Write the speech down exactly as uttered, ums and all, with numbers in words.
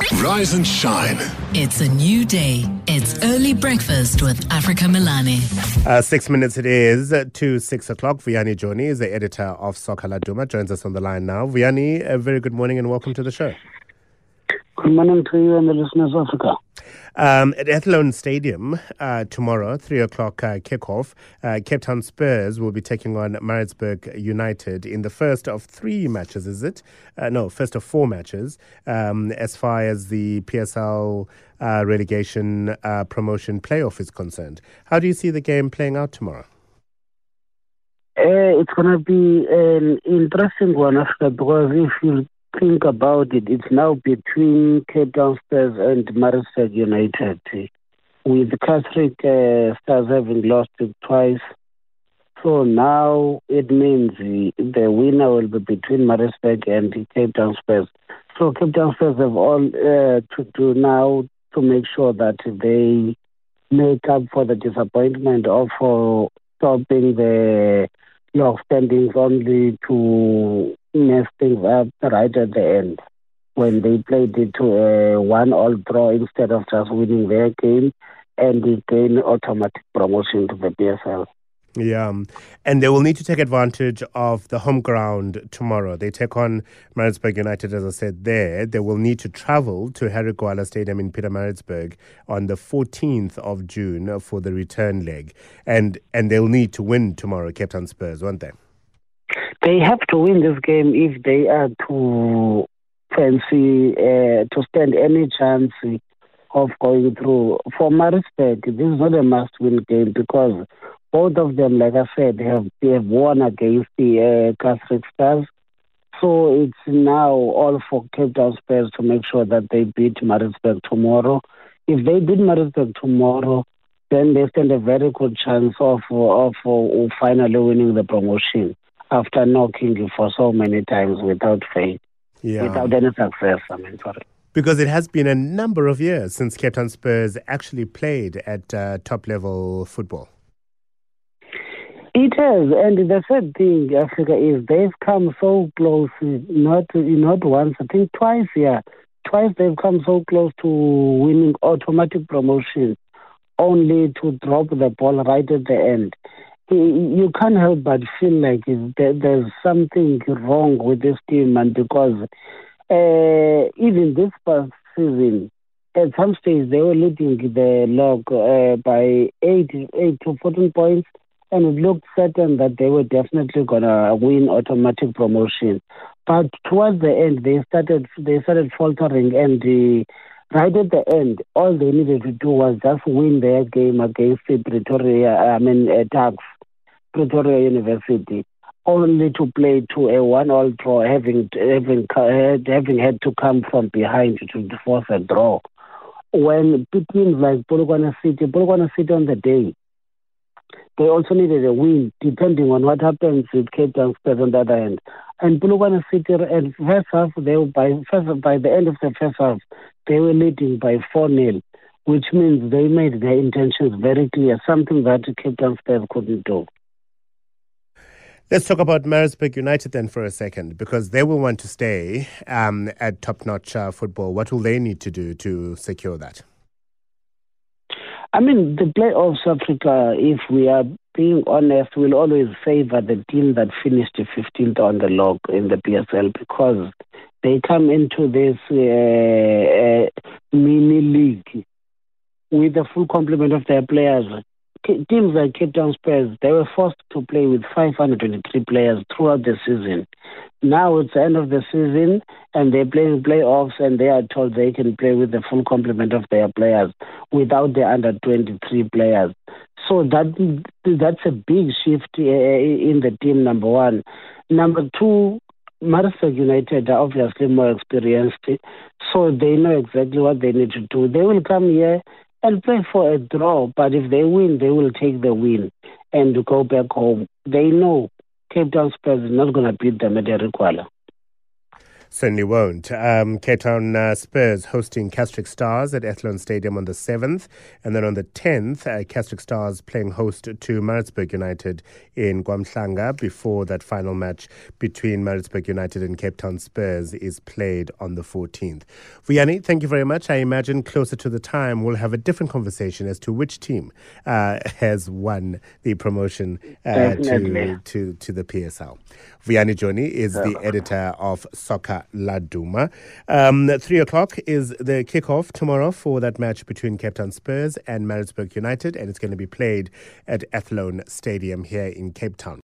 Rise and shine. It's a new day. It's early breakfast with Africa Milani. Uh, six minutes it is to six o'clock. Vuyani Joni is the editor of Soccer Laduma, joins us on the line now. Vuyani, a very good morning and welcome to the show. Good morning to you and the listeners of Africa. Um, at Athlone Stadium uh, tomorrow, three o'clock uh, kickoff, uh, Cape Town Spurs will be taking on Maritzburg United in the first of three matches, is it? Uh, no, first of four matches, um, as far as the P S L uh, relegation uh, promotion playoff is concerned. How do you see the game playing out tomorrow? Uh, it's going to be an interesting one, Africa, because if you think about it, it's now between Cape Town Spurs and Maritzburg United, with Catholic uh, Stars having lost it twice. So now it means the winner will be between Maritzburg and Cape Town Spurs. So Cape Town Spurs have all uh, to do now to make sure that they make up for the disappointment of uh, stopping the log standings only to mess things up right at the end when they played it to a one-all draw instead of just winning their game and they gain automatic promotion to the P S L. Yeah, and they will need to take advantage of the home ground tomorrow. They take on Maritzburg United, as I said there. They will need to travel to Harry Gwala Stadium in Pietermaritzburg on the fourteenth of June for the return leg. And and they'll need to win tomorrow, Cape Town Spurs, won't they? They have to win this game if they are to fancy, uh, to stand any chance of going through. For Maritzburg, this is not a must-win game because both of them, like I said, have, they have won against the uh, Catholic Stars. So it's now all for Cape Town Spurs to make sure that they beat Maritzburg tomorrow. If they beat Maritzburg tomorrow, then they stand a very good chance of, of, of finally winning the promotion after knocking for so many times without faith, yeah. without any success. I mean, sorry. Because it has been a number of years since Cape Town Spurs actually played at uh, top-level football. It has, and the sad thing, Africa, is they've come so close, not not once, I think twice, yeah. Twice they've come so close to winning automatic promotion, only to drop the ball right at the end. You can't help but feel like there's something wrong with this team, and because uh, even this past season, at some stage they were leading the log uh, by eight, eight to fourteen points, and it looked certain that they were definitely gonna win automatic promotion. But towards the end, they started they started faltering, and uh, right at the end, all they needed to do was just win their game against the Pretoria, I mean, uh, Tuks, Pretoria University, only to play to a one-all draw, having having having had to come from behind to force a draw. When teams like Polokwane City, Polokwane City on the day, they also needed a win, depending on what happens with Cape Town Spurs on the other end. And Polokwane City, and first half, they were by first by the end of the first half, they were leading by four nil, which means they made their intentions very clear, something that Cape Town Spurs couldn't do. Let's talk about Maritzburg United then for a second, because they will want to stay um, at top-notch uh, football. What will they need to do to secure that? I mean, the playoffs, Africa, if we are being honest, will always favor the team that finished fifteenth on the log in the P S L because they come into this uh, uh, mini league with the full complement of their players. Teams like Cape Town Spurs, they were forced to play with five hundred twenty-three players throughout the season. Now it's the end of the season and they're playing playoffs and they are told they can play with the full complement of their players without the under twenty-three players. So that that's a big shift uh, in the team, number one. Number two, Maritzburg United are obviously more experienced, so they know exactly what they need to do. They will come here and play for a draw, but if they win, they will take the win and go back home. They know Cape Town Spurs is not going to beat them at Harry Gwala. Certainly won't. Um, Cape Town uh, Spurs hosting Castrick Stars at Athlone Stadium on the seventh. And then on the tenth, uh, Castrick Stars playing host to Maritzburg United in Guamhlanga before that final match between Maritzburg United and Cape Town Spurs is played on the fourteenth. Vuyani, thank you very much. I imagine closer to the time we'll have a different conversation as to which team uh, has won the promotion uh, to, to, to the P S L. Vuyani Joni is the editor of Soccer Laduma. Um, three o'clock is the kickoff tomorrow for that match between Cape Town Spurs and Maritzburg United, and it's going to be played at Athlone Stadium here in Cape Town.